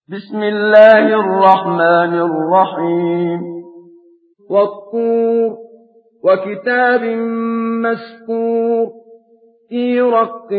بسم الله الرحمن الرحيم والطور وكتاب مسكور في رق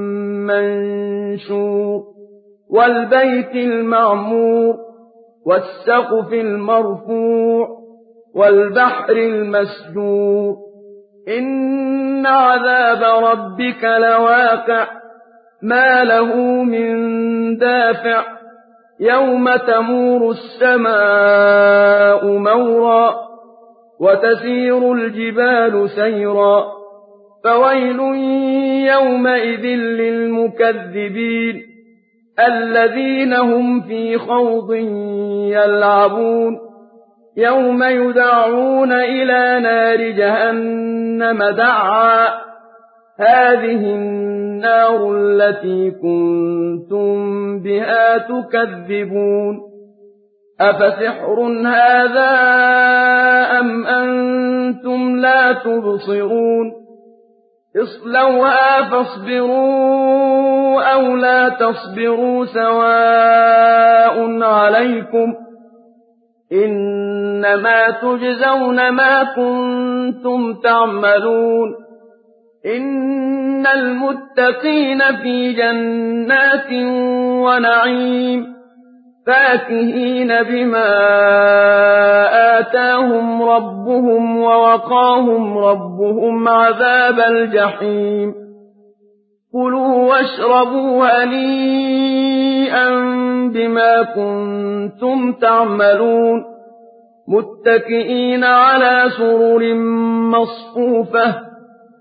منشور والبيت المعمور والسقف المرفوع والبحر المسجور إن عذاب ربك لواقع ما له من دافع يوم تمور السماء مورا وتسير الجبال سيرا فويل يومئذ للمكذبين الذين هم في خوض يلعبون يوم يدعون إلى نار جهنم دعا هذه النار التي كنتم بها تكذبون أفسحر هذا أم أنتم لا تبصرون اصلوها فاصبروا أو لا تصبروا سواء عليكم إنما تجزون ما كنتم تعملون إن المتقين في جنات ونعيم فاكهين بما آتاهم ربهم ووقاهم ربهم عذاب الجحيم كلوا واشربوا هنيئا بما كنتم تعملون متكئين على سرر مصفوفة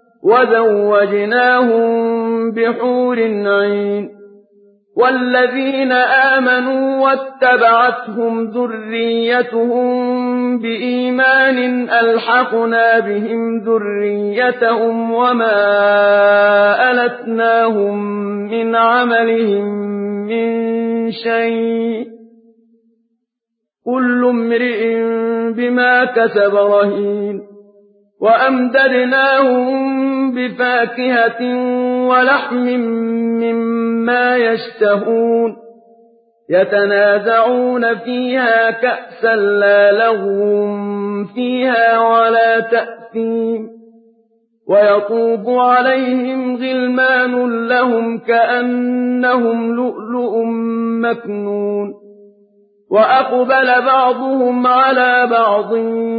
وزوجناهم بحور عين والذين آمنوا واتبعتهم ذريتهم بإيمان ألحقنا بهم ذريتهم وما ألتناهم من عملهم من شيء كل امرئ بما كسب رهين وأمددناهم بفاكهة ولحم مما يشتهون يتنازعون فيها كأسا لا لغو فيها ولا تأثيم ويطوف عليهم غلمان لهم كأنهم لؤلؤ مكنون وأقبل بعضهم على بعض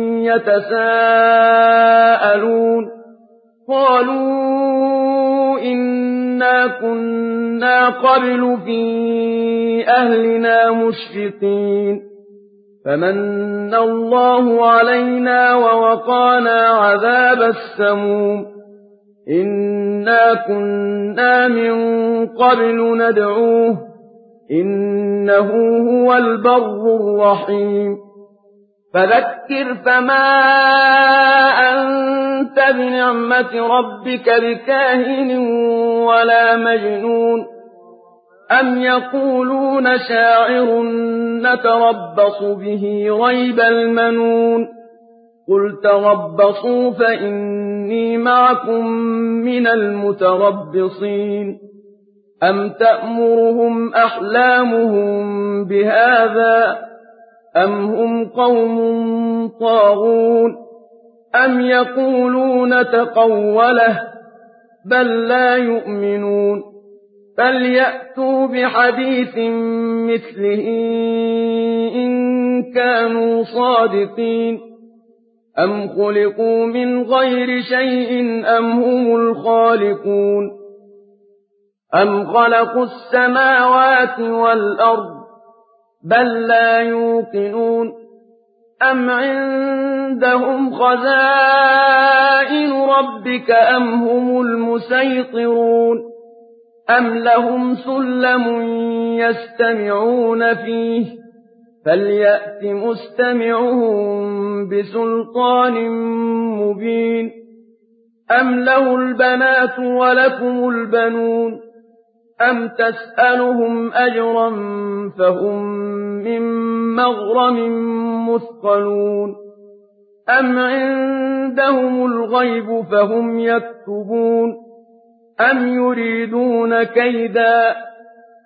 يتساءلون قالوا إنا كنا قبل في أهلنا مشفقين فمن الله علينا ووقانا عذاب السموم إنا كنا من قبل ندعوه إنه هو البر الرحيم فذكر فما أنت بنعمة ربك بكاهن ولا مجنون أم يقولون شاعر نتربص به ريب المنون قل تربصوا فإني معكم من المتربصين أم تأمرهم أحلامهم بهذا أم هم قوم طاغون أم يقولون تقوله بل لا يؤمنون فليأتوا بحديث مثله إن كانوا صادقين أم خلقوا من غير شيء أم هم الخالقون أم خلقوا السماوات والأرض بل لا يوقنون أم عندهم خزائن ربك أم هم المسيطرون أم لهم سلم يستمعون فيه فليأت مستمعهم بسلطان مبين أم له البنات ولكم البنون أم تسألهم أجرا فهم من مغرم مثقلون أم عندهم الغيب فهم يكتبون أم يريدون كيدا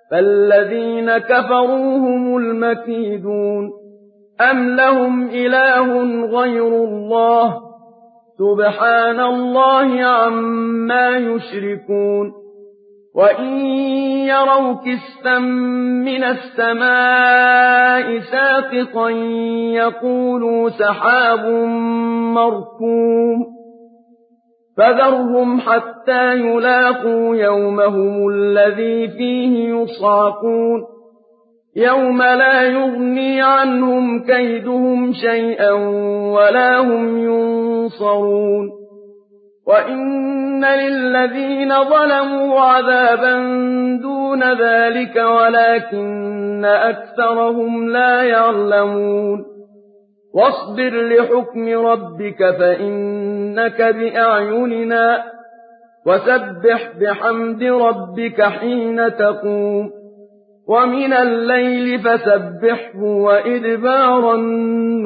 فالذين كفروا هم المكيدون أم لهم إله غير الله سبحان الله عما يشركون وإن يروا كسفا من السماء ساقطا يقولوا سحاب مركوم فذرهم حتى يلاقوا يومهم الذي فيه يصعقون يوم لا يغني عنهم كيدهم شيئا ولا هم ينصرون وإن للذين ظلموا عذابا دون ذلك ولكن أكثرهم لا يعلمون واصبر لحكم ربك فإنك بأعيننا وسبح بحمد ربك حين تقوم ومن الليل فسبحه وإدبار النجوم